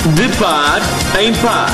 De par em par.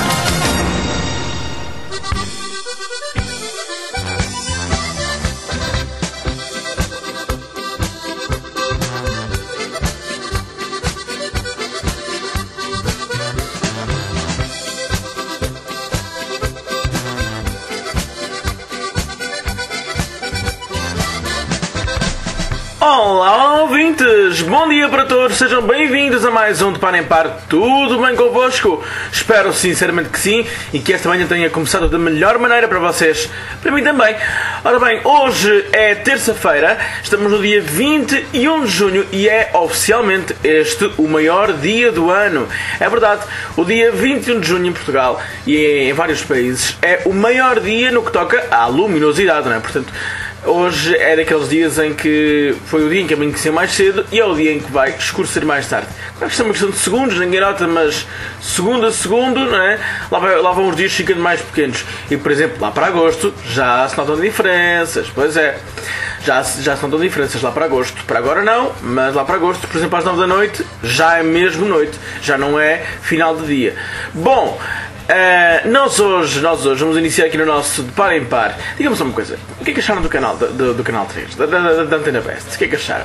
Olá, ouvintes! Bom dia para todos, sejam bem-vindos a mais um De Par em Par. Tudo bem convosco? Espero sinceramente que sim e que esta manhã tenha começado da melhor maneira para vocês. Para mim também. Ora bem, hoje é terça-feira, estamos no dia 21 de junho e é oficialmente este o maior dia do ano. É verdade, o dia 21 de junho em Portugal e em vários países é o maior dia no que toca à luminosidade, não é? Portanto, hoje é daqueles dias em que foi o dia em que amanheceu mais cedo e é o dia em que vai escurecer mais tarde. Claro que isto é uma questão de segundos, ninguém nota, mas segundo a segundo, não é? Lá vão os dias ficando mais pequenos. E, por exemplo, lá para agosto já se notam diferenças. Pois é, já se notam diferenças lá para agosto. Para agora não, mas lá para agosto, por exemplo, às 9 da noite, já é mesmo noite. Já não é final de dia. Bom, nós hoje vamos iniciar aqui no nosso De Par em Par. Digam-me só uma coisa, o que é que acharam do canal 3, da Antena Best? O que é que acharam?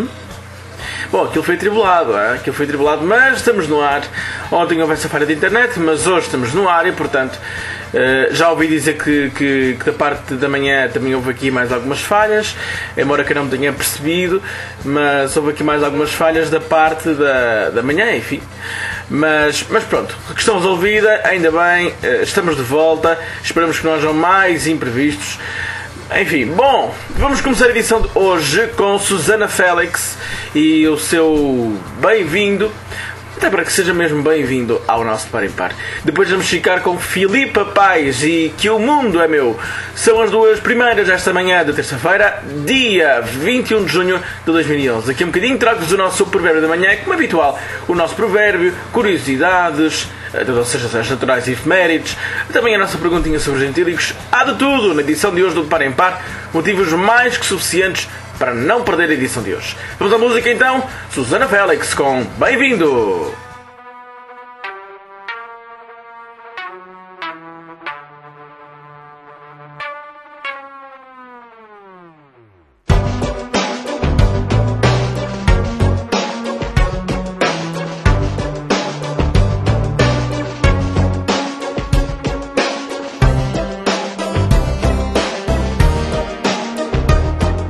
Bom, aquilo foi tribulado, mas estamos no ar. Ontem houve essa falha de internet, mas hoje estamos no ar e, portanto, já ouvi dizer que da parte da manhã também houve aqui mais algumas falhas, embora que eu não me tenha percebido, mas houve aqui mais algumas falhas da parte da manhã, enfim. Mas pronto, questão resolvida, ainda bem, estamos de volta, esperamos que não hajam mais imprevistos. Enfim, bom, vamos começar a edição de hoje com Susana Félix e o seu bem-vindo, até para que seja mesmo bem-vindo ao nosso Par em Par. Depois vamos ficar com Filipa Paz e Que o Mundo é Meu. São as duas primeiras esta manhã de terça-feira, dia 21 de junho de 2011. Daqui a um bocadinho trago-vos o nosso provérbio da manhã, como habitual, o nosso provérbio, curiosidades, ou seja, as naturais e efemérides, também a nossa perguntinha sobre gentílicos. Há de tudo na edição de hoje do Par em Par, motivos mais que suficientes para não perder a edição de hoje. Vamos à música então, Susana Félix com Bem-vindo!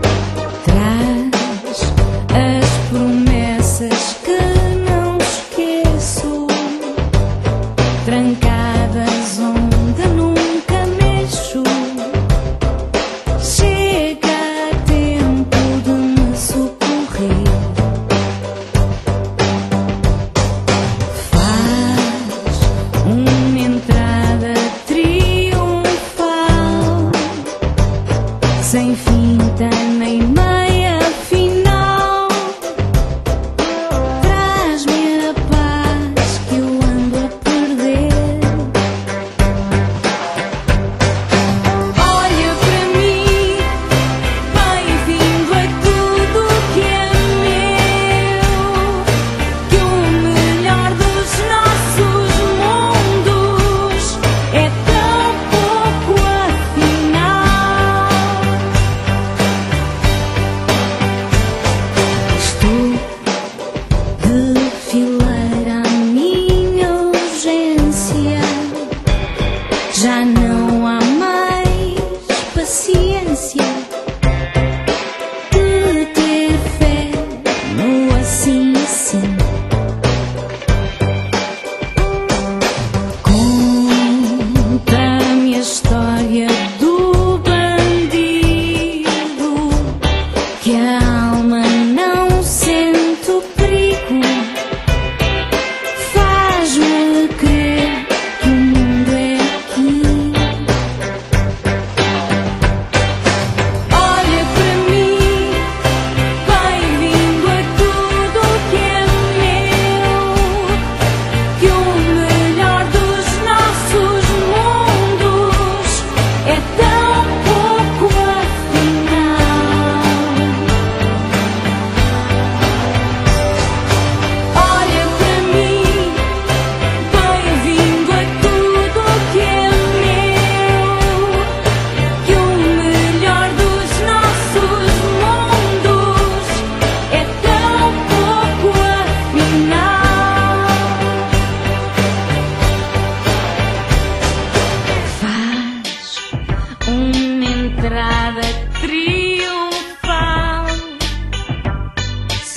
As promessas que não esqueço.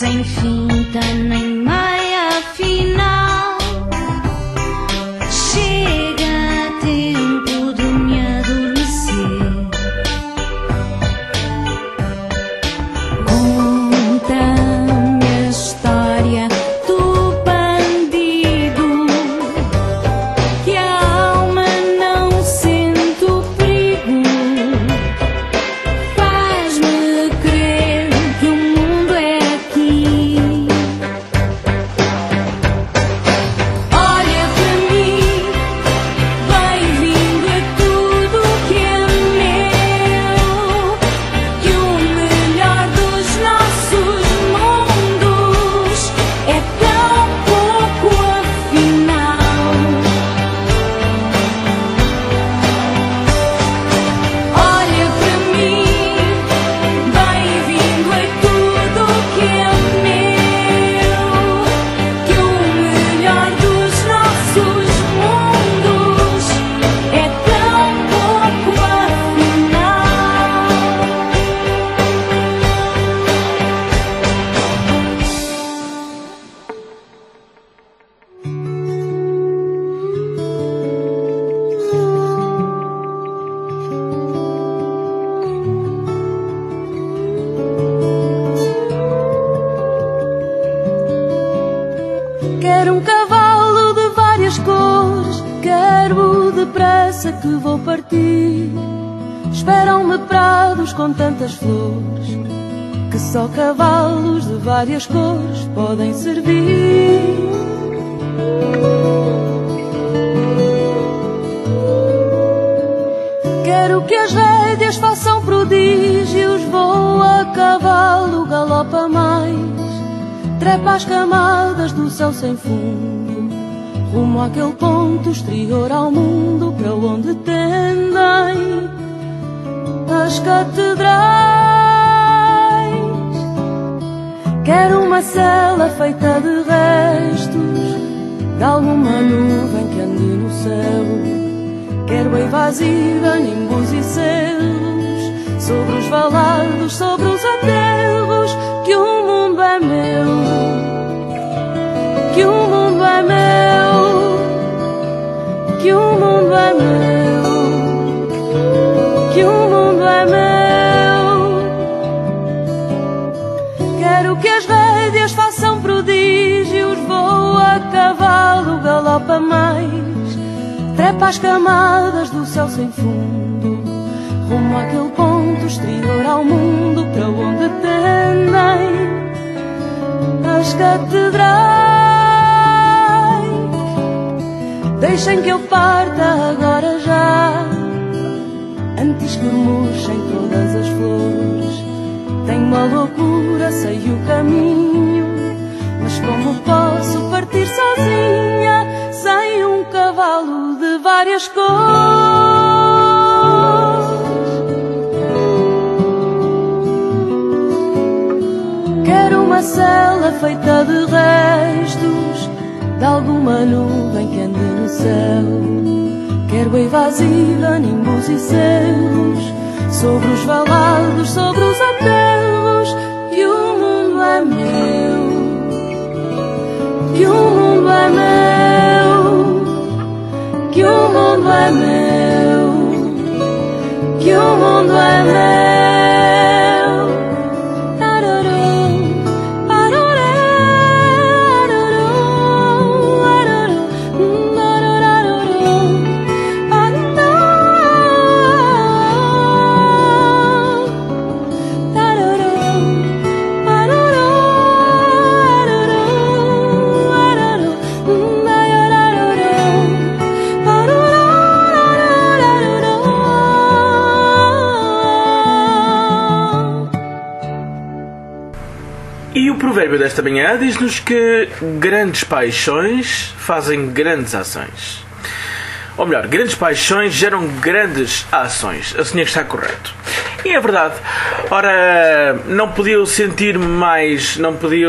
sem finta nem meia final. Chega tempo de me adormecer. Conta-me a história do bandido, que a alma não sente o perigo. Faz-me crer que o mundo é aqui. Olha para mim, bem-vindo a tudo que é meu. Que o melhor dos nossos mundos é tão pouco afinal. Olha para mim, bem-vindo a tudo que é meu. Que o melhor dos nossos mundos é tão pouco afinal. Quero um cavalo de várias cores, quero depressa que vou partir. Esperam-me prados com tantas flores, que só cavalos de várias cores podem servir. Quero que as rédeas façam prodígios, vou a cavalo, galopa mais. Trepa as camadas do céu sem fundo, rumo àquele ponto exterior ao mundo, para onde tendem as catedrais. Quero uma cela feita de restos de alguma nuvem que ande no céu. Quero a evasiva, nimbos e selos, sobre os valados, sobre os aterros. Que o mundo é meu, que o mundo é meu, que o mundo é meu, que o mundo é meu. Quero que as rédeas façam prodígios, vou a cavalo, galopa mais. Trepa as camadas do céu sem fundo, rumo àquele ponto exterior ao mundo, para onde tendem as catedrais. Deixem que eu parta agora já, antes que murchem todas as flores. Tenho uma loucura, sei o caminho, mas como posso partir sozinha, sem um cavalo de várias cores? Quero uma cela feita de restos de alguma nuvem que ande no céu. Quero a evasiva, nimbos e selos, sobre os valados, sobre os aterros. E o mundo é meu, que o mundo é meu, que o mundo é meu, que o mundo é meu. E o provérbio desta manhã diz-nos que grandes paixões fazem grandes ações. Ou melhor, grandes paixões geram grandes ações. Assim é que está correto. E é verdade. Ora, não podia sentir mais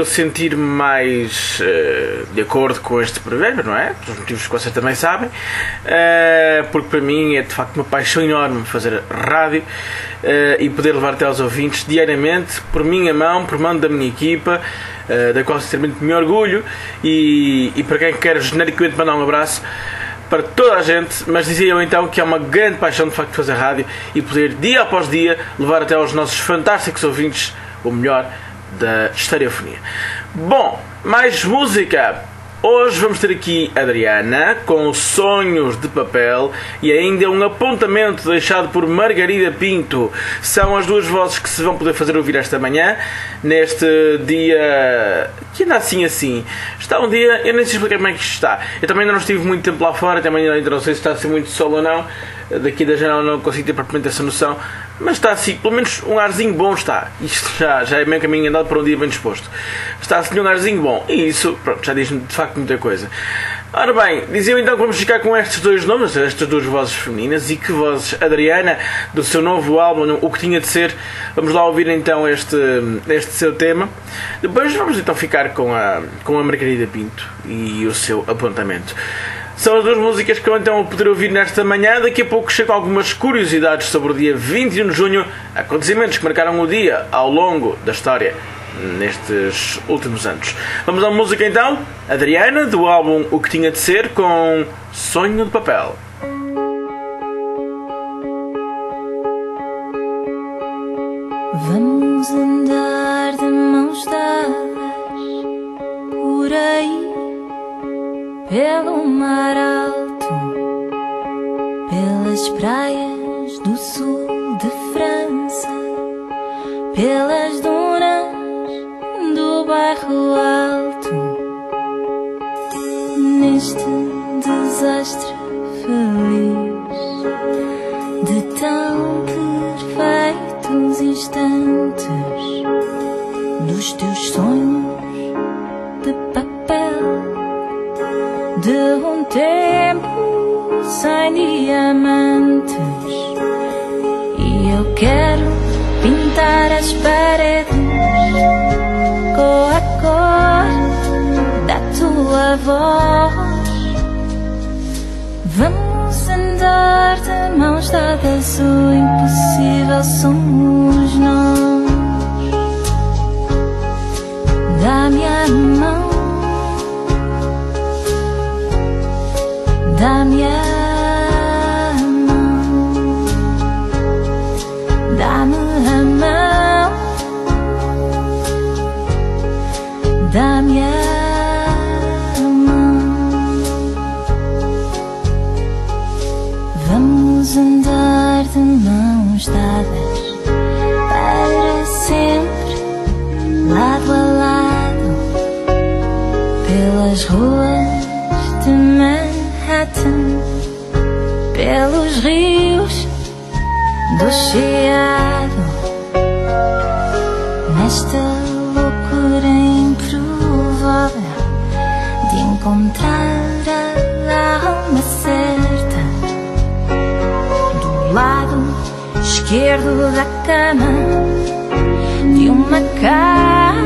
de acordo com este provérbio, não é? Pelos motivos que vocês também sabem, porque para mim é de facto uma paixão enorme fazer rádio e poder levar até aos ouvintes diariamente, por minha mão, por mão da minha equipa, da qual sinceramente me orgulho, e para quem quer genericamente mandar um abraço para toda a gente, mas dizia eu então que é uma grande paixão de facto fazer rádio e poder dia após dia levar até aos nossos fantásticos ouvintes o melhor da estereofonia. Bom, mais música. Hoje vamos ter aqui Adriana com Sonhos de Papel e ainda um apontamento deixado por Margarida Pinto. São as duas vozes que se vão poder fazer ouvir esta manhã, neste dia que anda assim. Está um dia, eu nem sei explicar como é que isto está. Eu também ainda não estive muito tempo lá fora, também ainda não sei se está a ser muito sol ou não. Daqui da janela não consigo ter propriamente essa noção, mas está assim, pelo menos um arzinho bom está. Isto já é meio caminho andado para um dia bem disposto. Está assim um arzinho bom, e isso, pronto, já diz de facto muita coisa. Ora bem, diziam então que vamos ficar com estes dois nomes, estas duas vozes femininas. E que vozes? Adriana, do seu novo álbum, O Que Tinha de Ser. Vamos lá ouvir então este seu tema. Depois vamos então ficar com a Margarida Pinto e o seu apontamento. São as duas músicas que eu então vou poder ouvir nesta manhã. Daqui a pouco chego a algumas curiosidades sobre o dia 21 de junho, acontecimentos que marcaram o dia ao longo da história nestes últimos anos. Vamos à música então, Adriana, do álbum O Que Tinha de Ser, com Sonho de Papel. Vamos andar de mãos dadas por aí, pelo mar alto, pelas praias do sul de França, pelas dunas do bairro alto, neste desastre feliz de tão perfeitos instantes dos teus sonhos de papel, de um tempo sem diamantes. E eu quero pintar as paredes com a cor da tua voz. Vamos andar de mãos dadas, o impossível somos nós. Dá-me a mão, dá-me a mão, dá-me a mão, dá-me a mão. Vamos andar de mãos dadas para sempre, lado a lado, pelas ruas de Manhattan, pelos rios do Chiado, nesta loucura improvável de encontrar a alma certa, do lado esquerdo da cama de uma casa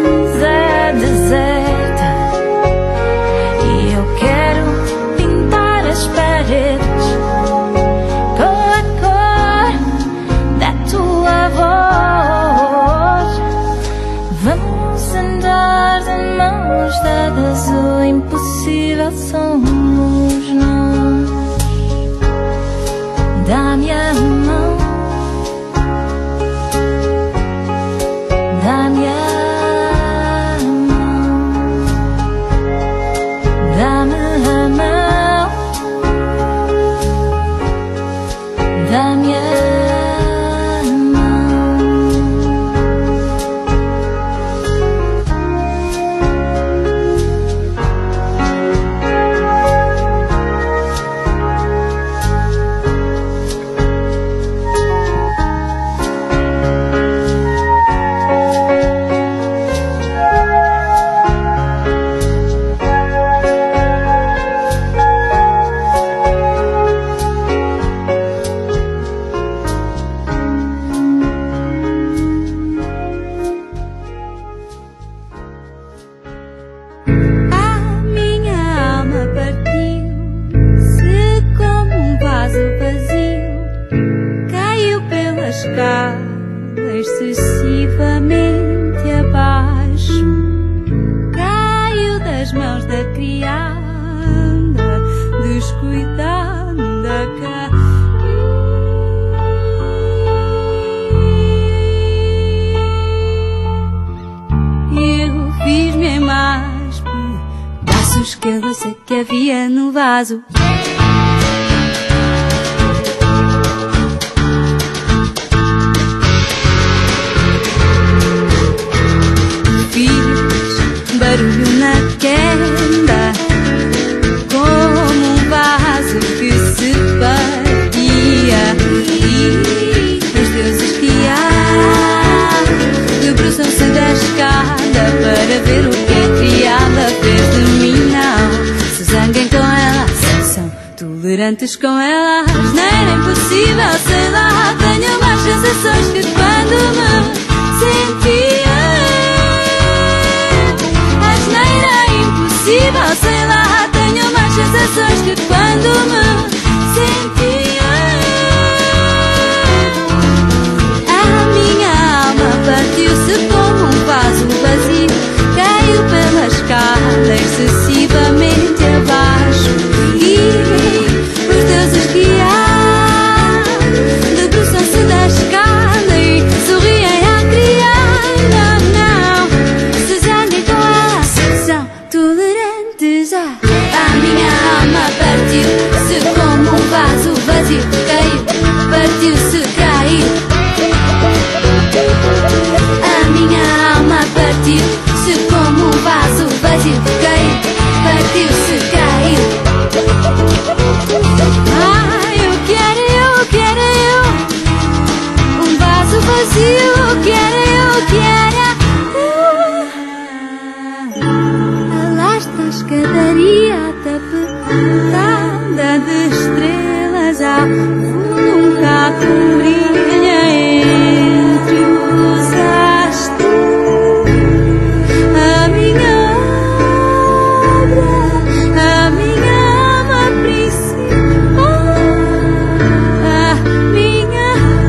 deserta. E eu quero pintar as paredes com a cor da tua voz. Vamos andar de mãos dadas, o impossível somos nós. Dá-me a mão, dá-me a mão, dá-me a mão, dá-me a A minha alma partiu-se como um vaso vazio, caiu pela escada excessivamente abaixo, caiu das mãos da criada, descuidando a eu fiz-me em mais pedaços que eu sei que havia no vaso. Fiz barulho na queda, como um vaso que se partia, e os deuses que há debruçam-se da escada para ver o que a criada fez de mim. Não se zanguem com ela, são tolerantes com ela. Não era impossível, sei lá, tenho mais sensações que quando me sentia. Asneira impossível, sei lá, tenho mais sensações que quando me sentia. A minha alma partiu-se como um vaso vazio, caiu pela escada excessivamente abaixo, e os deuses que há debruçam-se da escada e sorriem à criada. Não se zanguem com ela, são tolerantes. A minha alma partiu-se como um vaso vazio, caiu, partiu-se, caiu. A minha alma partiu-se como um vaso vazio, caiu, partiu-se, caiu. Eu quero um vaso vazio, quero lá está a escadaria tapetada de estrelas, ao fundo um gato brilha entre os astros. A minha obra, a minha alma principal, a minha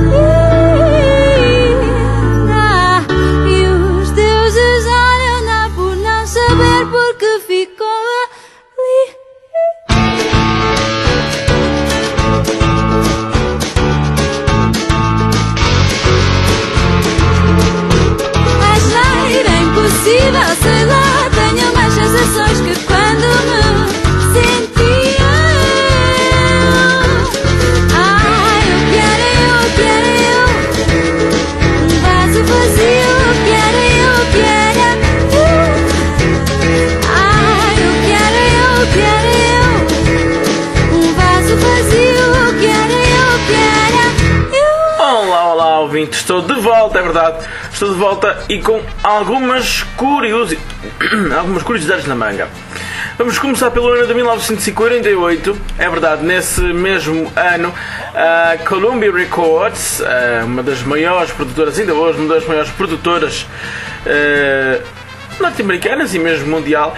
vida. E os deuses olham-na por não saber porque ficou ali. Sei lá, tenho mais sensações que quando me sentia. Eu quero um vaso vazio, quero eu quero um vaso vazio, quero eu. Olá, olá, ouvintes, estou de volta, é verdade. Estou de volta e com algumas curiosidades na manga. Vamos começar pelo ano de 1948. É verdade, nesse mesmo ano, a Columbia Records, uma das maiores produtoras, ainda hoje, uma das maiores produtoras norte-americanas e mesmo mundial,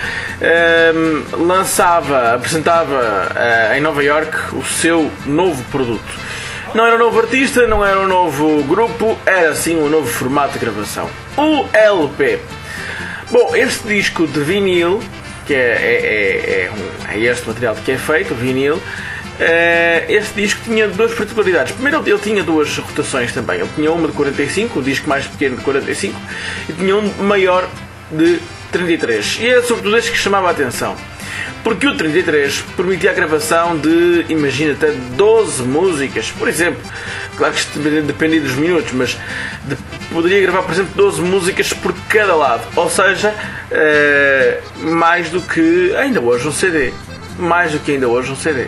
apresentava em Nova York o seu novo produto. Não era um novo artista, não era um novo grupo, era sim um novo formato de gravação. O LP. Bom, este disco de vinil, que é este material que é feito, o vinil, este disco tinha duas particularidades. Primeiro, ele tinha duas rotações também. Ele tinha uma de 45, um disco mais pequeno de 45, e tinha um maior de 33. E era sobretudo este que chamava a atenção. Porque o 33 permitia a gravação de, imagina, até 12 músicas, por exemplo. Claro que isto dependia dos minutos, mas poderia gravar, por exemplo, 12 músicas por cada lado. Ou seja, mais do que ainda hoje um CD. Mais do que ainda hoje um CD.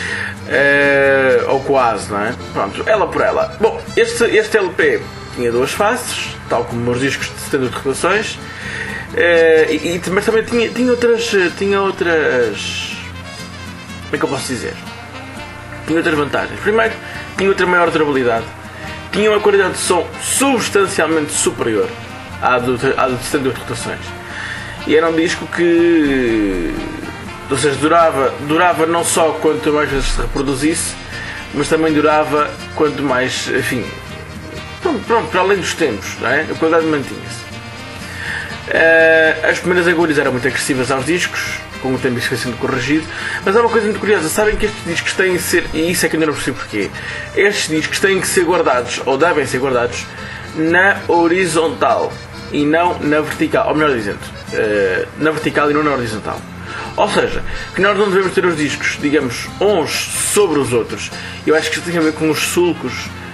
Ou quase, não é? Pronto, ela por ela. Bom, este LP tinha duas faces, tal como os discos de 70 rotações. Mas também tinha outras. Como é que eu posso dizer? Tinha outras vantagens. Primeiro, tinha outra maior durabilidade. Tinha uma qualidade de som substancialmente superior à de 70 rotações. E era um disco que, ou seja, durava não só quanto mais vezes se reproduzisse, mas também durava quanto mais, enfim, pronto, para além dos tempos, não é? A qualidade mantinha-se. As primeiras agulhas eram muito agressivas aos discos, com o tempo isso foi sendo corrigido, mas há uma coisa muito curiosa, sabem que estes discos têm que ser, e isso é que eu ainda não percebo porquê, estes discos têm que ser guardados, ou devem ser guardados, na horizontal e não na vertical, ou melhor dizendo, na vertical e não na horizontal. Ou seja, que nós não devemos ter os discos, digamos, uns sobre os outros. Eu acho que isto tem a ver com os sulcos,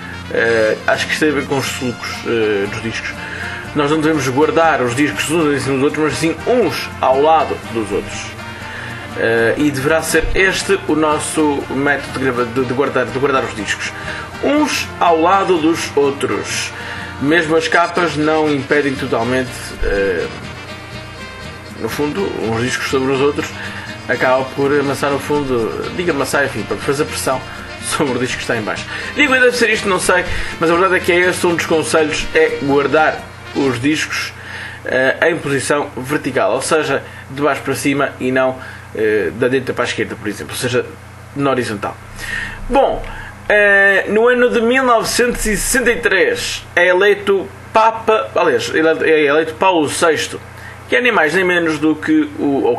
dos discos. Nós não devemos guardar os discos uns em cima dos outros, mas sim uns ao lado dos outros. E deverá ser este o nosso método de guardar os discos. Uns ao lado dos outros. Mesmo as capas não impedem totalmente, no fundo, uns discos sobre os outros, acaba por amassar o fundo, amassar, enfim, para fazer pressão sobre o disco que está em baixo. Digo, deve ser isto, não sei, mas a verdade é que este um dos conselhos, é guardar os discos em posição vertical, ou seja, de baixo para cima e não da direita para a esquerda, por exemplo, ou seja, na horizontal. Bom, no ano de 1963 é eleito Papa, aliás, é eleito Paulo VI, que é nem mais nem menos do que o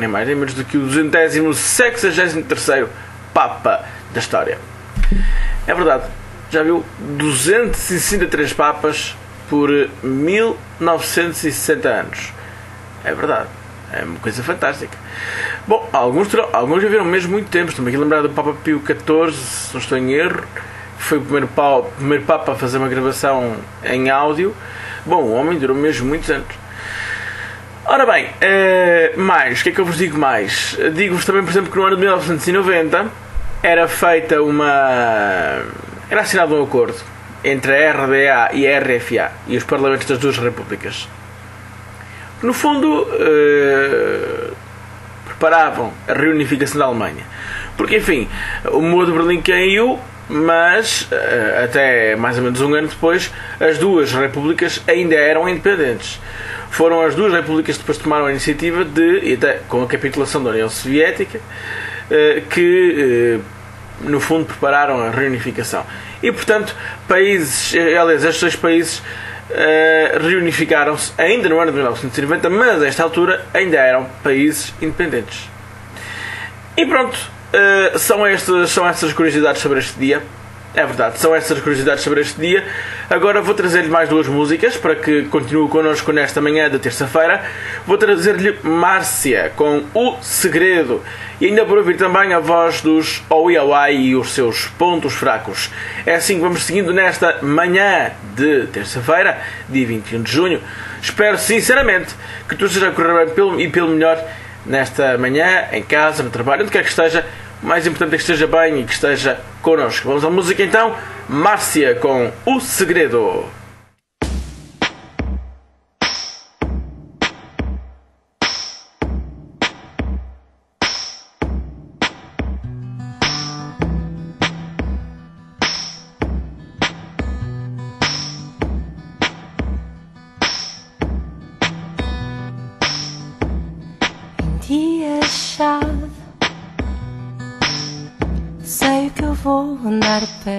263º Papa da história. É verdade, já viu? 263 Papas por 1960 anos. É verdade, é uma coisa fantástica. Bom, alguns viveram mesmo muito tempo. Estou-me aqui a lembrar do Papa Pio XIV, se não estou em erro, que foi o primeiro Papa a fazer uma gravação em áudio. Bom, o homem durou mesmo muitos anos. Ora bem, mais, o que é que eu vos digo mais? Digo-vos também, por exemplo, que no ano de 1990 era assinado um acordo entre a RDA e a RFA e os parlamentos das duas repúblicas. No fundo, preparavam a reunificação da Alemanha. Porque, enfim, o muro de Berlim caiu, mas até mais ou menos um ano depois, as duas repúblicas ainda eram independentes. Foram as duas repúblicas que depois tomaram a iniciativa de, até com a capitulação da União Soviética, que no fundo prepararam a reunificação. E portanto, estes dois países reunificaram-se ainda no ano de 1990, mas a esta altura ainda eram países independentes. E pronto, são estas curiosidades sobre este dia. É verdade, são estas curiosidades sobre este dia. Agora vou trazer-lhe mais duas músicas para que continue connosco nesta manhã de terça-feira. Vou trazer-lhe Márcia com O Segredo. E ainda por ouvir também a voz dos Oi e os seus pontos fracos. É assim que vamos seguindo nesta manhã de terça-feira, dia 21 de junho. Espero sinceramente que tudo esteja a correr bem e pelo melhor nesta manhã, em casa, no trabalho, onde quer que esteja. O mais importante é que esteja bem e que esteja connosco. Vamos à música então. Márcia com O Segredo. Dia-chave, sei que eu vou andar a pé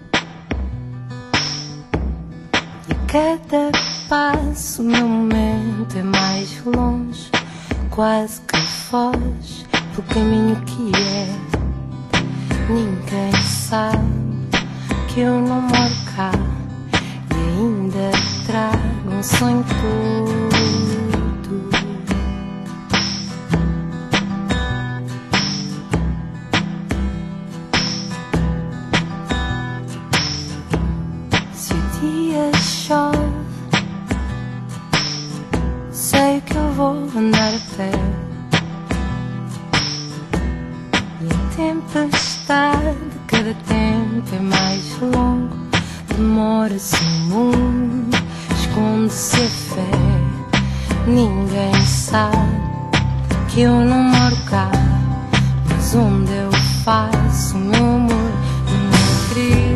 e a cada passo o meu momento é mais longe, quase que foge pelo caminho que é. Ninguém sabe que eu não moro cá e ainda trago um sonho todo. Chove, sei que eu vou andar a pé e a tempestade, cada tempo é mais longo. Demora-se um mundo, esconde-se a fé. Ninguém sabe que eu não moro cá, mas onde eu faço o meu amor, o meu querido.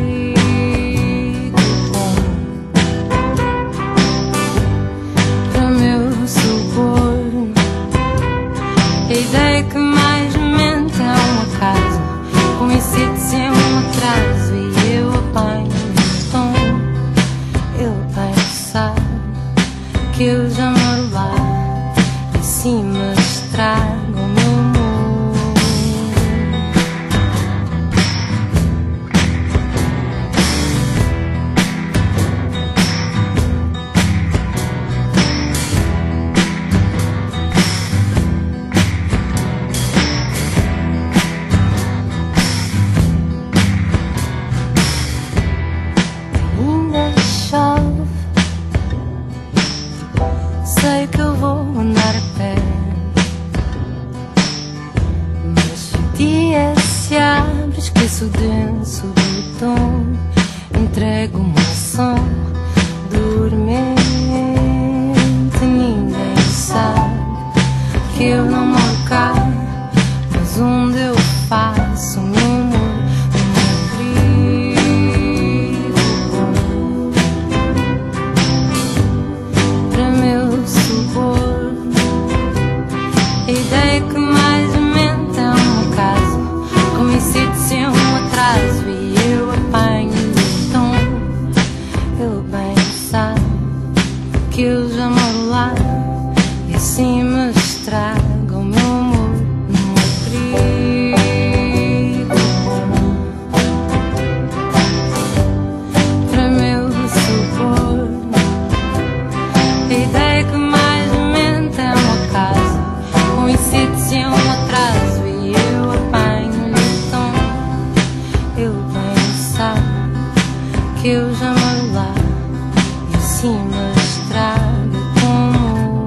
assim me estraga o meu humor. Ainda chove, sei que eu vou andar a pé, mas se o dia se abre, esqueço o denso do tom, entrego-me ao som dormente. Ninguém sabe que eu não moro cá, mas onde eu faço o meu amor, o meu querido bom. Para meu suborno, a ideia que mais aumenta é um acaso, coincide-se um atraso e eu apanho o tom. Ele bem sabe que eu já moro lá e assim me estraga o meu amor, o meu querido bom. Para meu suborno, a ideia que mais aumenta é um acaso, coincide-se um atraso e eu apanho-lhe o tom. Ele bem sabe que eu já moro lá e assim me estraga como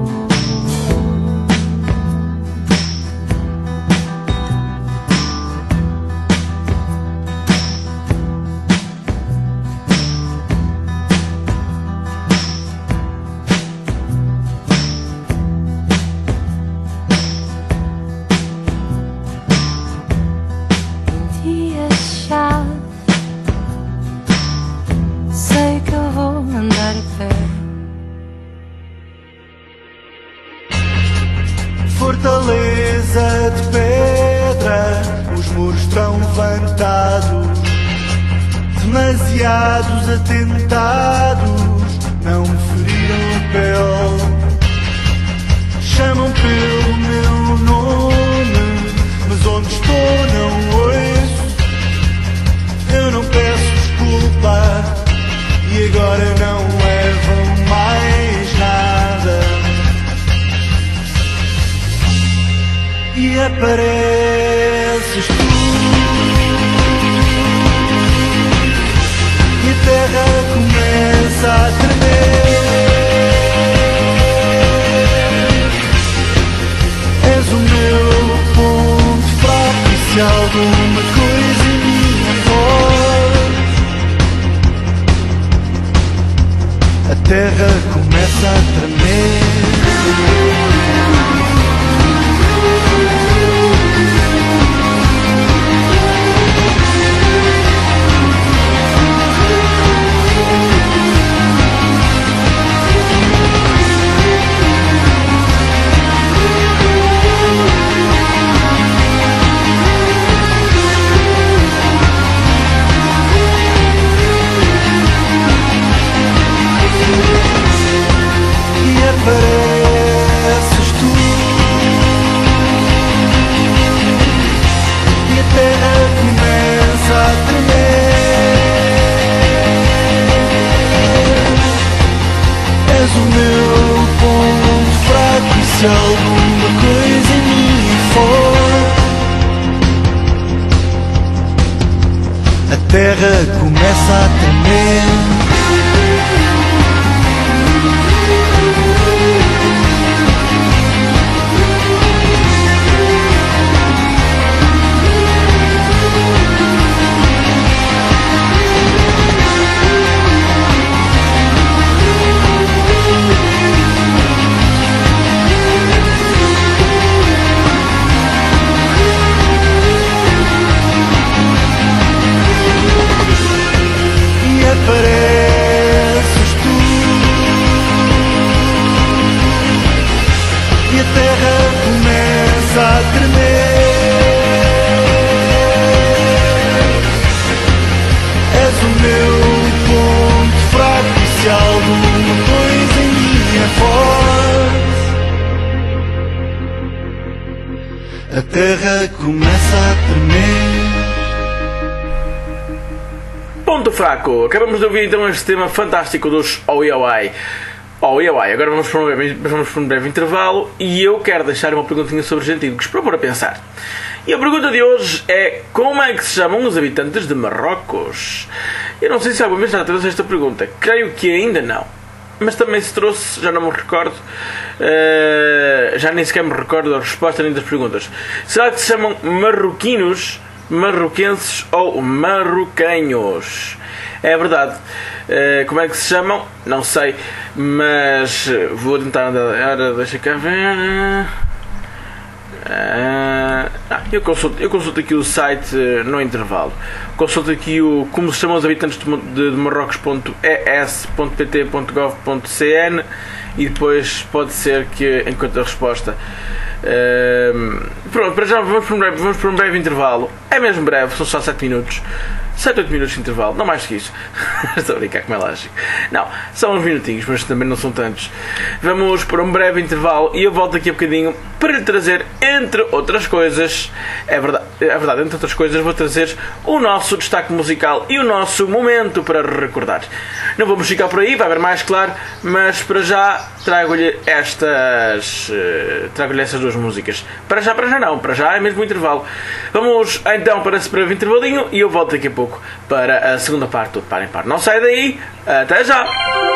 um dia chave. Sei que eu vou andar a pé. Fortaleza de pedra, os muros estão levantados, demasiados atentados não me feriram a pele. Chamam pelo meu nome, mas onde estou não ouço. Eu não peço desculpa e agora não levam mais nada. E apareces tu e a terra começa a tremer. És o meu ponto fraco e se alguma coisa em mim for, a terra começa a tremer. E apareces tu e a terra começa a tremer. És o meu ponto fraco e se alguma coisa em mim for, a terra começa a tremer. Apareces tu e a terra começa a tremer. És o meu ponto fraco e se alguma coisa em mim é forte, a terra começa a tremer. Ponto fraco. Acabamos de ouvir então este tema fantástico dos Oi Oi. Oi Oi. Agora vamos para um breve intervalo e eu quero deixar uma perguntinha sobre gentílicos para pôr a pensar. E a pergunta de hoje é: como é que se chamam os habitantes de Marrocos? Eu não sei se alguma vez já trouxe esta pergunta. Creio que ainda não. Mas também se trouxe, já não me recordo. Já nem sequer me recordo da resposta nem das perguntas. Será que se chamam marroquinos, marroquenses ou marroquenhos? É verdade. Como é que se chamam? Não sei. Mas vou tentar. Deixa cá ver. Eu consulto aqui o site no intervalo. Consulto aqui o como se chamam os habitantes de marrocos.es.pt.gov.cn e depois pode ser que encontre a resposta. Pronto, para já vamos para um breve intervalo. É mesmo breve, são só 7 minutos. 7, 8 minutos de intervalo, não mais que isso. Estou a brincar, como é lógico. Não, são uns minutinhos, mas também não são tantos. Vamos para um breve intervalo e eu volto aqui a bocadinho para lhe trazer, entre outras coisas, é verdade, entre outras coisas, vou trazer o nosso destaque musical e o nosso momento para recordar. Não vamos ficar por aí, vai haver mais, claro, mas para já trago-lhe essas duas músicas. Para já não, para já é mesmo o intervalo. Vamos então para esse breve intervalinho e eu volto daqui a pouco para a segunda parte do Par em Par. Não sai daí, até já!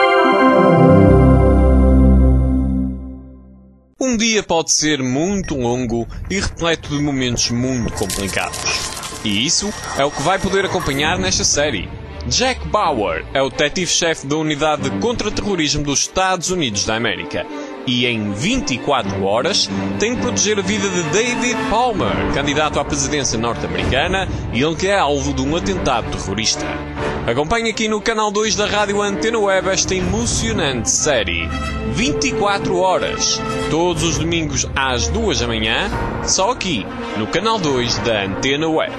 Um dia pode ser muito longo e repleto de momentos muito complicados. E isso é o que vai poder acompanhar nesta série. Jack Bauer é o detetive-chefe da Unidade de Contra-Terrorismo dos Estados Unidos da América e em 24 horas tem de proteger a vida de David Palmer, candidato à presidência norte-americana, e ele que é alvo de um atentado terrorista. Acompanhe aqui no canal 2 da Rádio Antena Web esta emocionante série. 24 horas, todos os domingos às 2 da manhã, só aqui no canal 2 da Antena Web.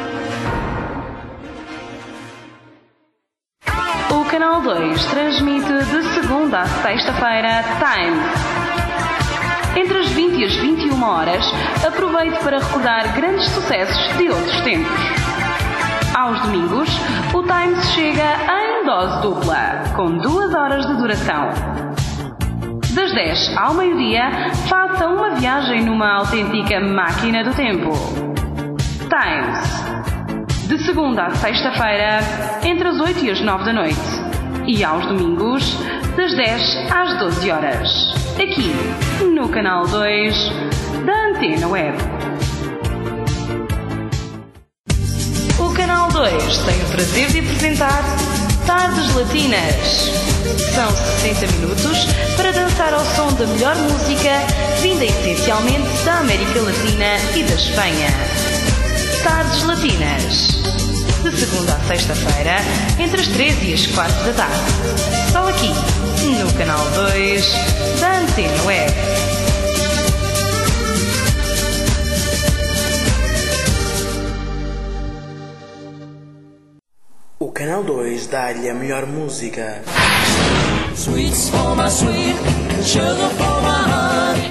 O Canal 2 transmite de segunda à sexta-feira Times. Entre as 20 e as 21 horas, aproveite para recordar grandes sucessos de outros tempos. Aos domingos, o Times chega em dose dupla, com 2 horas de duração. Das 10 ao meio-dia, faça uma viagem numa autêntica máquina do tempo. Times. De segunda à sexta-feira, entre as 8 e as 9 da noite. E aos domingos, das 10 às 12 horas. Aqui, no Canal 2 da Antena Web. O Canal 2 tem o prazer de apresentar Tardes Latinas. São 60 minutos para dançar ao som da melhor música, vinda essencialmente da América Latina e da Espanha. Tardes Latinas. De segunda à sexta-feira, entre as 13 e as 4 da tarde. Só aqui, no Canal 2 da Antena Web. O Canal 2 dá-lhe a melhor música. Sweets for my sweet, sugar for my honey.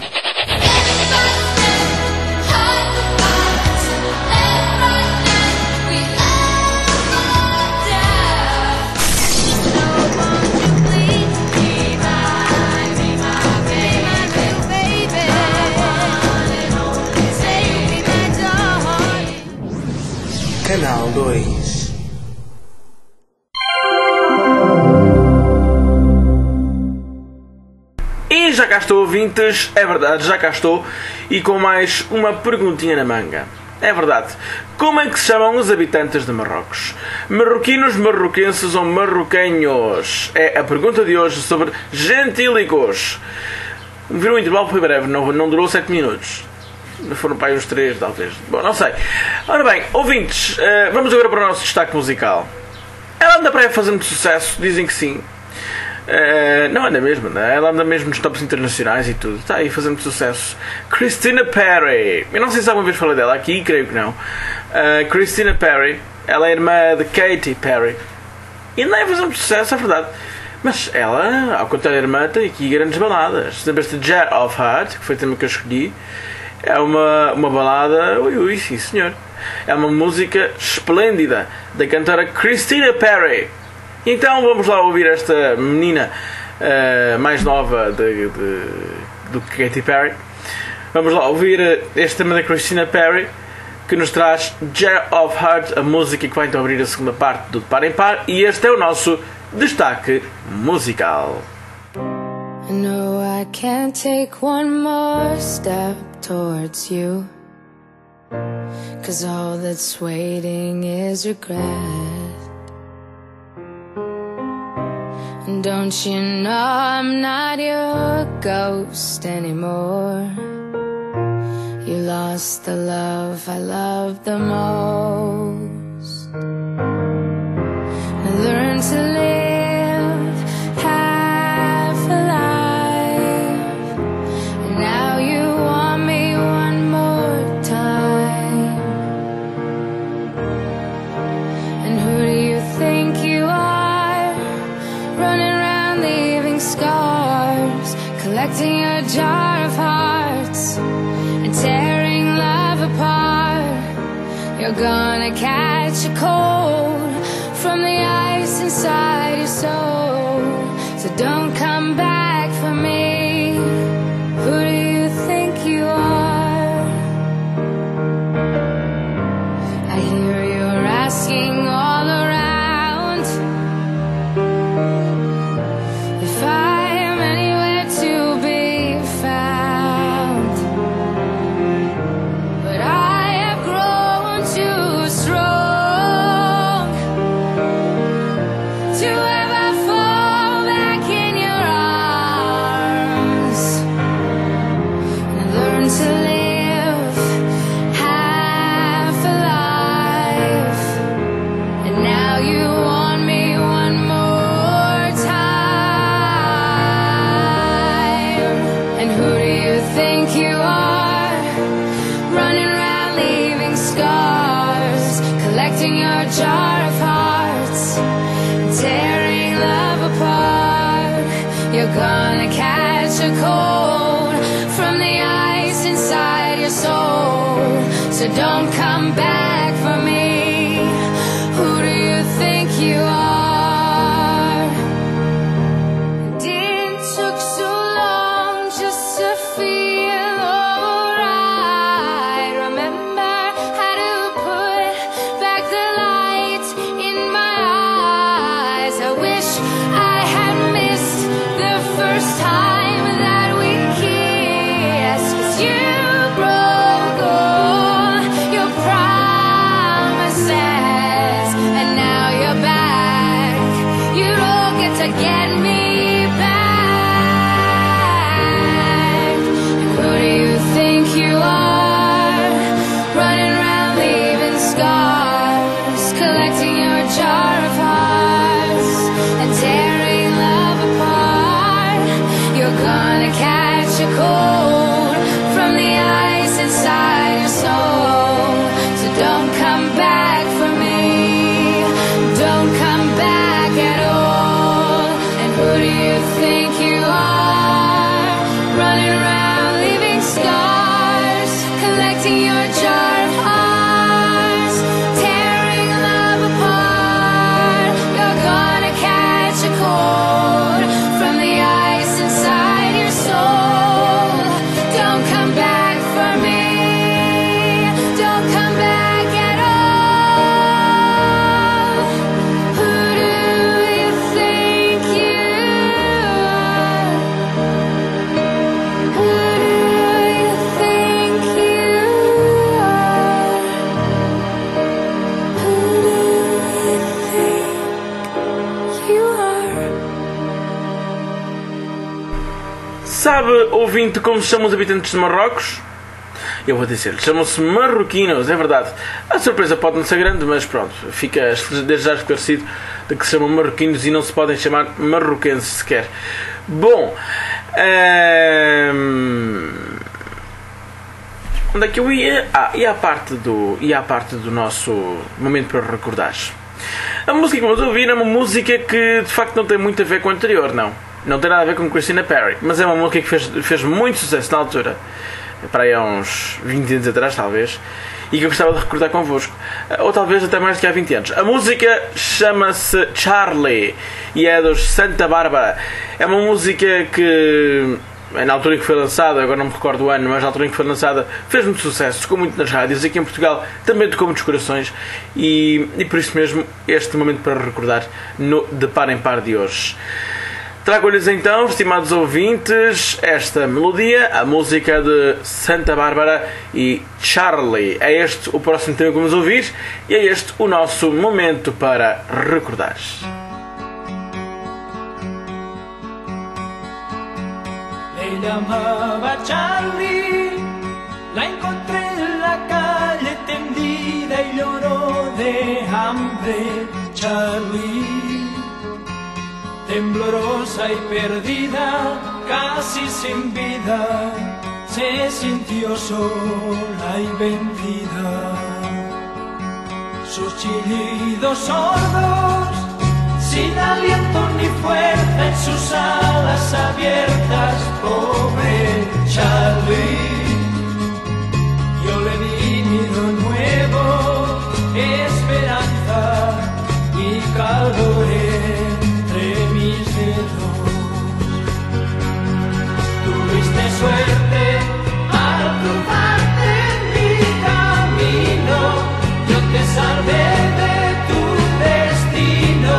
Canal 2. E já cá estou, ouvintes, é verdade, já cá estou, e com mais uma perguntinha na manga. É verdade, como é que se chamam os habitantes de Marrocos? Marroquinos, marroquenses ou marroquenhos? É a pergunta de hoje sobre gentílicos. Viram, o intervalo foi breve, não durou 7 minutos. Foram para aí uns 3, talvez. Bom, não sei. Ora bem, ouvintes, vamos agora para o nosso destaque musical. Ela anda para aí fazendo sucesso, dizem que sim. Não anda mesmo, né? Ela anda mesmo nos tops internacionais e tudo. Está aí fazendo sucesso. Christina Perri. Eu não sei se alguma vez falei dela aqui, creio que não. Christina Perri. Ela é irmã de Katy Perry. E anda aí fazendo sucesso, é verdade. Mas ela, ao contrário da irmã, tem aqui grandes baladas. Lembra-se de Jar of Heart, que foi o tema que eu escolhi. É uma balada, ui, sim senhor. É uma música esplêndida da cantora Christina Perri. Então vamos lá ouvir esta menina mais nova do que Katy Perry. Vamos lá ouvir este tema da Christina Perri, que nos traz Jar of Heart, a música que vai então abrir a segunda parte do Par em Par, e este é o nosso destaque musical. No, I can't take one more step towards you, 'cause all that's waiting is regret. And don't you know I'm not your ghost anymore? You lost the love I loved the most. I learned to live half alive, and now you want me one more time. And who do you think you are, running around leaving scars, collecting a jar of hearts and tearing love apart? You're gonna catch a cold from the ice inside your soul, so don't come back for me. Who do you think you are? I hear you're asking all around if I am anywhere to be found, but I have grown too strong to ever fall back in your arms. And I learned to live half alive, and now you want me one more time. And who do you think you are, running around leaving scars, collecting your jar of hearts, tearing love apart? You're gonna catch a cold from the ice inside your soul, so don't come back for me. Who do you think you are? It didn't took so long just to feel alright. Remember how to put back the light in my eyes. I wish I had missed the first time that we kissed, 'cause you broke all your promises, and now you're back. You don't get to get me back. And who do you think you are, running around leaving scars, collecting your jar of hearts and tearing love apart? You're gonna catch a cold from the ice inside your soul, so don't come back for me. Don't come back at all. And who do you think you are, running around leaving scars, collecting your jar of hearts, tearing love apart? You're gonna catch a cold from the ice inside your soul. Don't come back for me. Don't come back at all. Who do you think you are? Who do you think you are? Who do you think you are? Sabe, ouvinte, como se chamam os habitantes de Marrocos? Eu vou dizer, chamam-se marroquinos, é verdade. A surpresa pode não ser grande, mas pronto, fica desde já esclarecido de que se chamam marroquinos e não se podem chamar marroquenses sequer. Bom, onde é que eu ia? E à parte do nosso momento para recordar. A música que vamos ouvir é uma música que de facto não tem muito a ver com a anterior, não tem nada a ver com Christina Perri, mas é uma música que fez muito sucesso na altura. para aí há uns 20 anos atrás, talvez, e que eu gostava de recordar convosco, ou talvez até mais do que há 20 anos. A música chama-se Charlie e é dos Santa Bárbara. É uma música que, na altura em que foi lançada, agora não me recordo o ano, mas na altura em que foi lançada, fez muito sucesso, tocou muito nas rádios, aqui em Portugal também tocou muitos corações, e por isso mesmo este momento para recordar no De Par em Par de hoje. Trago-lhes então, estimados ouvintes, esta melodia, a música de Santa Bárbara e Charlie. É este o próximo tema que vamos ouvir e é este o nosso momento para recordar. Le llamaba Charlie, la encontré en la calle tendida y lloró de hambre. Charlie, temblorosa y perdida, casi sin vida, se sintió sola y vencida. Sus chillidos sordos, sin aliento ni fuerza en sus alas abiertas, pobre Charlie. Yo le di nido nuevo, esperanza y calor entre mis dedos. Tuviste suerte al cruzarte en mi camino, yo te salvé de tu destino.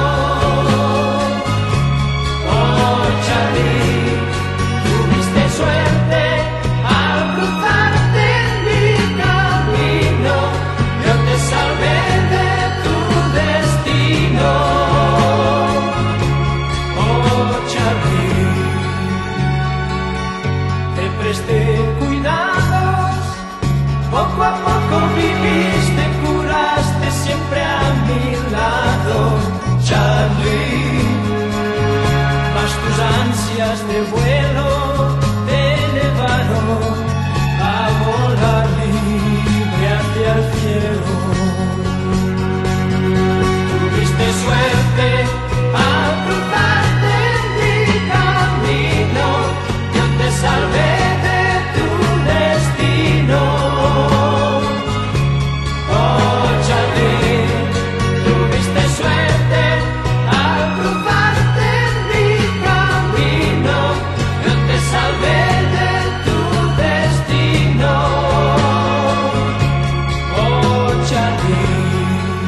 Oh Charlie, tuviste suerte al cruzarte en mi camino, yo te salvé de tu destino. Oh Charlie, te presté cuidados, poco a poco viviste, curaste siempre a mi lado, Charlie. Mas tus ansias de vuelo te llevaron a volar libre hacia el cielo. Tuviste suerte al cruzarte en mi camino, yo te salvé de tu destino. Oh Charlie, tuviste suerte al cruzarte en mi camino, yo te salvé de tu destino. Oh Charlie,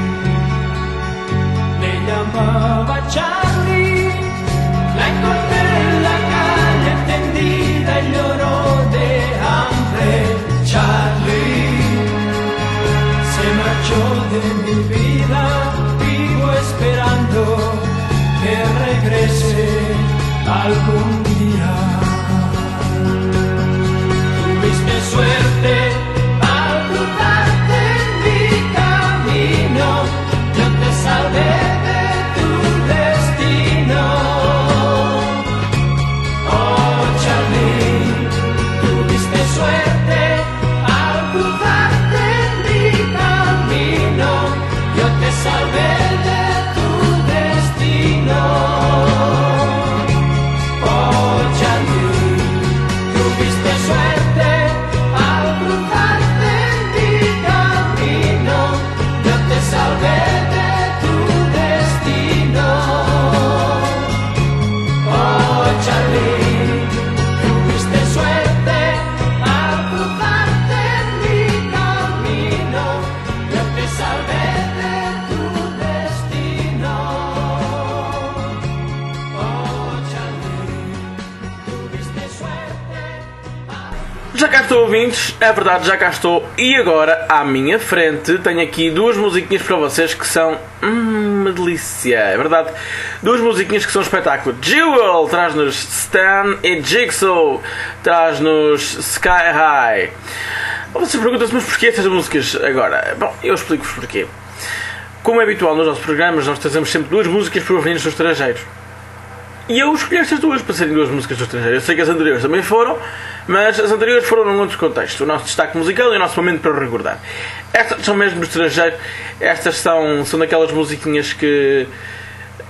le llamaba Charlie, la encontré en la calle tendida y lloró de hambre. Charlie se marchó de mi vida, vivo esperando que regrese algún día. Tuviste suerte al cruzarte en mi camino, yo te salvé de tu destino. Oh Charlie, tuviste suerte al cruzarte en mi camino, yo te salvé de tu destino. Oh Charlie, tuviste suerte al cruzarte en mi camino, yo te salvé de tu destino. Oh Charlie, tuviste suerte al cruzarte en mi camino, yo te salvé de tu destino. Oh Charlie, tuviste suerte. Já cá estou, ouvintes, é verdade, já cá estou. E agora, à minha frente, tenho aqui duas musiquinhas para vocês que são uma delícia, é verdade. Duas musiquinhas que são um espetáculo. Jewel traz-nos Stan e Jigsaw traz-nos Sky High. Vocês perguntam-se, mas porquê estas músicas agora? Bom, eu explico-vos porquê. Como é habitual nos nossos programas, nós trazemos sempre duas músicas provenientes dos estrangeiros. E eu escolhi estas duas para serem duas músicas do estrangeiro. Eu sei que as anteriores também foram, mas as anteriores foram num outro contexto. O nosso destaque musical e o nosso momento para recordar. Estas são mesmo do estrangeiro. Estas são daquelas musiquinhas que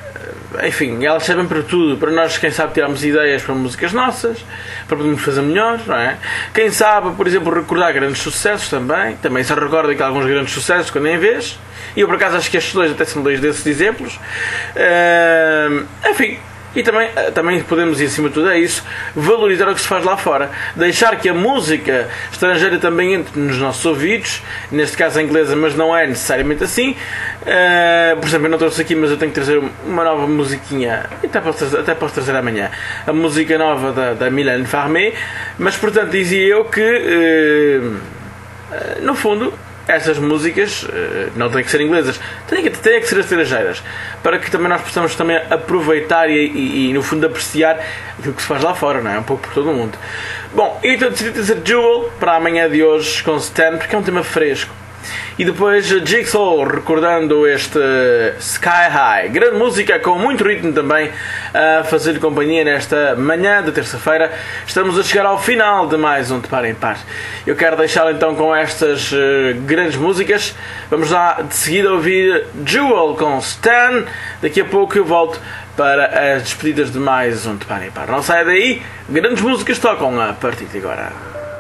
enfim, elas servem para tudo. Para nós, quem sabe, tirarmos ideias para músicas nossas, para podermos fazer melhor, não é? Quem sabe, por exemplo, recordar grandes sucessos também se recorda que há alguns grandes sucessos que eu nem vejo. E eu, por acaso, acho que estes dois até são dois desses exemplos. Enfim, e também podemos, e acima de tudo é isso, valorizar o que se faz lá fora. Deixar que a música estrangeira também entre nos nossos ouvidos, neste caso a inglesa, mas não é necessariamente assim. Por exemplo, eu não trouxe aqui, mas eu tenho que trazer uma nova musiquinha, até posso trazer amanhã, a música nova da Mylène Farmer. Mas, portanto, dizia eu que, no fundo, essas músicas não têm que ser inglesas, têm que ser estrangeiras, para que também nós possamos também aproveitar e no fundo apreciar aquilo que se faz lá fora, não é? Um pouco por todo o mundo. Bom, então decidi trazer Jewel para amanhã de hoje com Stan, porque é um tema fresco. E depois Jigsaw, recordando este Sky High, grande música com muito ritmo também, a fazer companhia nesta manhã de terça-feira. Estamos a chegar ao final de mais um De Par em Par. Eu quero deixá-lo então com estas grandes músicas. Vamos lá de seguida ouvir Jewel com Stan. Daqui a pouco eu volto para as despedidas de mais um De Par em Par. Não saia daí, grandes músicas tocam a partir de agora.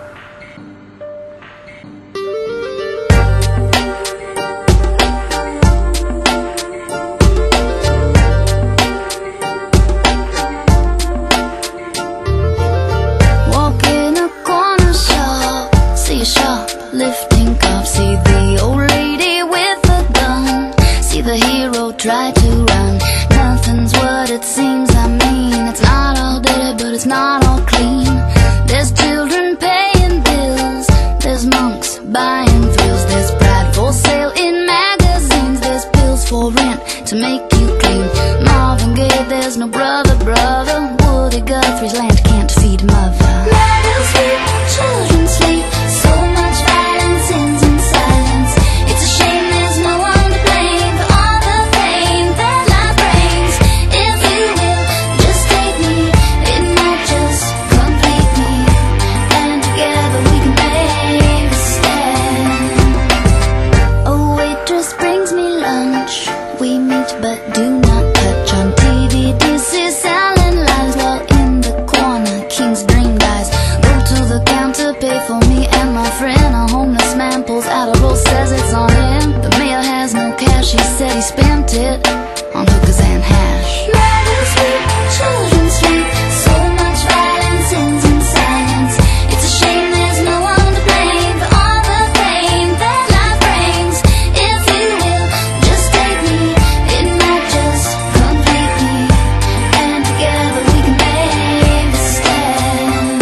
Try to run, nothing's what it seems. I mean, it's not all dirty, but it's not all clean. There's children paying bills, there's monks buying thrills, there's pride for sale in magazines, there's pills for rent to make you clean. Marvin Gaye, there's no brother. Woody Guthrie's land can't feed mother. Let us sleep, children sleep, so much violence ends in silence. It's a shame there's no one to blame for all the pain that life brings. If you will just take me, it might just complete me, and together we can make a stand. A waitress brings me lunch, we meet but do not touch. On TV this is selling lives, while in the corner King's dream dies. Go to the counter, pay for me and my friend. A homeless man pulls out a roll, says it's on him. The mayor has no cash, he said he spent it on hookers and hash. Let us sleep, children sleep, so much violence ends in silence. It's a shame there's no one to blame for all the pain that life brings. If you will just take me, it might just complete me, and together we can make a stand.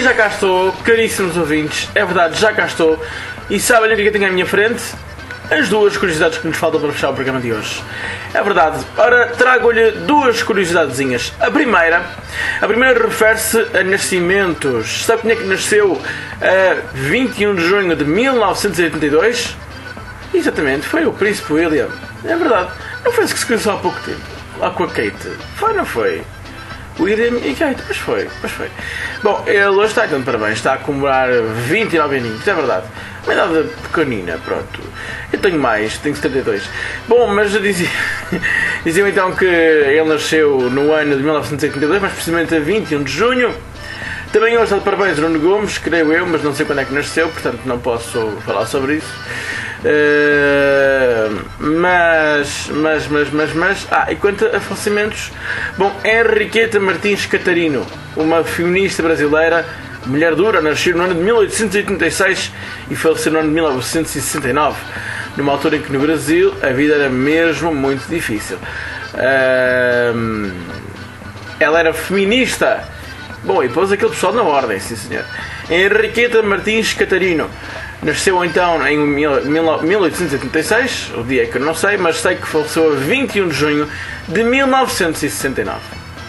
já cá estou, caríssimos ouvintes, é verdade, já cá estou. E sabem o que é que eu tenho à minha frente? As duas curiosidades que nos faltam para fechar o programa de hoje. É verdade. Ora, trago-lhe duas curiosidadezinhas. A primeira refere-se a nascimentos. Sabe quem é que nasceu a 21 de junho de 1982? Exatamente, foi o Príncipe William. É verdade. Não foi esse que se conheceu há pouco tempo. Lá com a Kate. Foi, não foi? William e Kate, pois foi. Bom, ele hoje está dando parabéns, está a comemorar 29 aninhos, é verdade. Uma idade pequenina, pronto. Eu tenho mais, tenho 72. Bom, mas diziam então que ele nasceu no ano de 1982, mais precisamente a 21 de junho. Também hoje está de parabéns Bruno Gomes, creio eu, mas não sei quando é que nasceu, portanto não posso falar sobre isso. E quanto a falecimentos, bom, Henriqueta Martins Catarino, uma feminista brasileira, mulher dura, nasceu no ano de 1886 e faleceu no ano de 1969, numa altura em que no Brasil a vida era mesmo muito difícil. Ela era feminista, bom, e pôs aquele pessoal na ordem, sim senhor. Henriqueta Martins Catarino nasceu então em 1886, o dia que eu não sei, mas sei que faleceu a 21 de junho de 1969.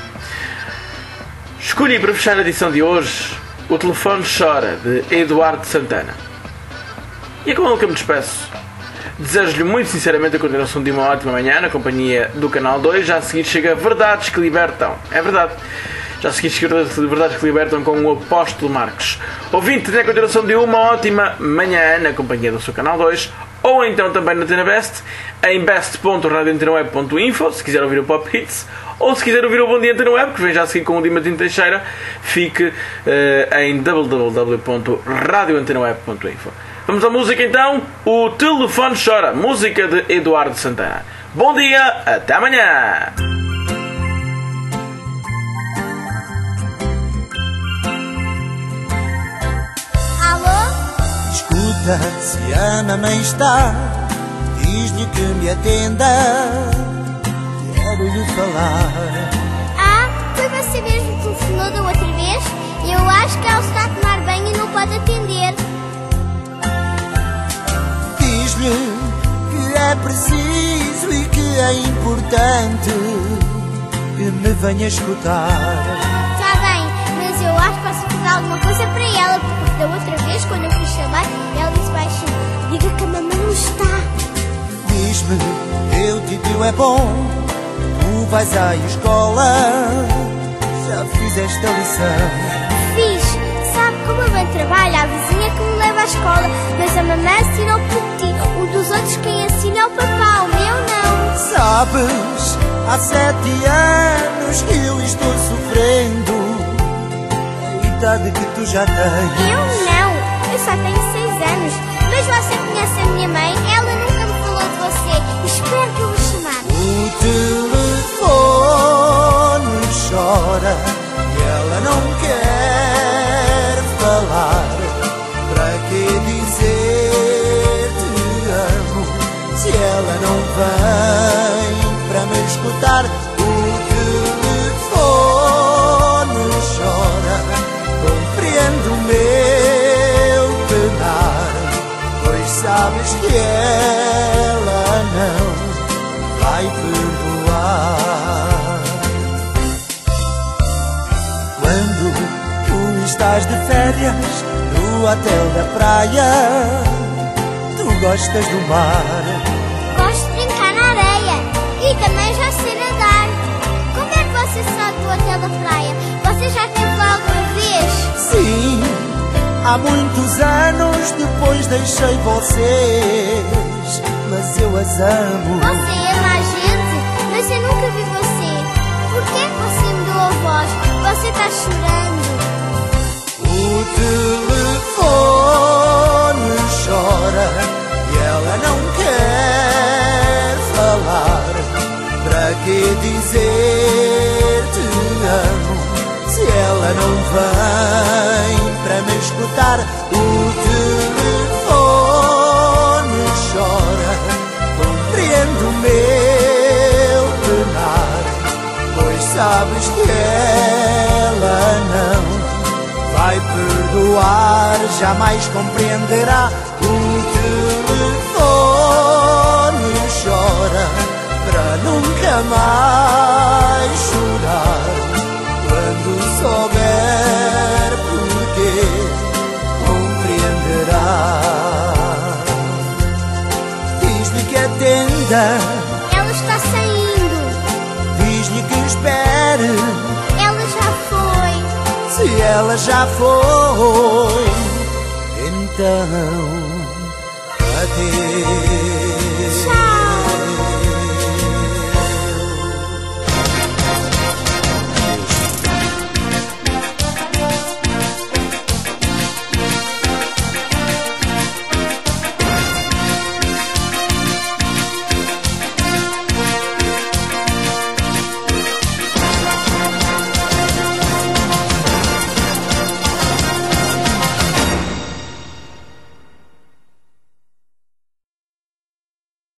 Escolhi para fechar a edição de hoje O Telefone Chora, de Eduardo Santana. E é com ele que eu me despeço. Desejo-lhe muito sinceramente a continuação de uma ótima manhã na companhia do Canal 2. Já a seguir chega Verdades que Libertam. É verdade. Já a seguir chega Verdades que Libertam com o Apóstolo Marcos. Ouvinte, tem a continuação de uma ótima manhã na companhia do seu Canal 2. Ou então também na Antena Best, em best.radioantenaweb.info, se quiser ouvir o Pop Hits. Ou se quiser ouvir o Bom Dia Antena Web, que vem já a seguir com o Dimatinho Teixeira, fique em www.radioantenaweb.info. Vamos à música então. O Telefone Chora, música de Eduardo Santana. Bom dia, até amanhã! Alô? Escuta, se a mamãe está, diz-lhe que me atenda. Quero-lhe falar. Ah, foi você mesmo que telefonou da outra vez? Eu acho que ela está a tomar banho e não pode atender. Diz-lhe que é preciso e que é importante que me venha escutar. Está bem, mas eu acho que posso fazer alguma coisa para ela, porque da outra vez, quando eu fui chamar, ela disse baixinho: diga que a mamãe não está. Diz-me, teu tio é bom, tu vais à escola, já fizeste a lição? Fiz, sabe como a mãe trabalha, a vizinha que me leva à escola, mas a mamãe assinou por ti, o dos outros quem assina é o papá, o meu não. Sabes, há 7 anos que eu estou sofrendo a idade que tu já tens. Eu não, eu só tenho 6 anos, mas você conhece a minha mãe, ela nunca me falou de você, espero que eu vou chamar. O telefone chora e ela não quer falar. Para que dizer te amo se ela não vem para me escutar? O telefone chora, compreendo o meu penar, pois sabes que ela não vai perdoar. Quando tu estás de férias no hotel da praia, tu gostas do mar. Gosto de brincar na areia e também já sei nadar. Como é que você sabe do hotel da praia? Você já esteve lá alguma vez? Sim, há muitos anos depois deixei vocês, mas eu as amo. Você ama a gente, mas eu nunca vi você. Por que você mudou a voz? Você está chorando. O telefone chora e ela não quer falar. Para que dizer te amo se ela não vem para me escutar? O telefone chora, compreendo o meu penar, pois sabes que ela não vai perdoar. perdoar jamais compreenderá. O telefone chora para nunca mais chorar. Quando souber porquê, compreenderá. Diz-lhe que atenda, ela está saindo. diz-lhe que espere, Ela já foi. se ela já foi, então adeus.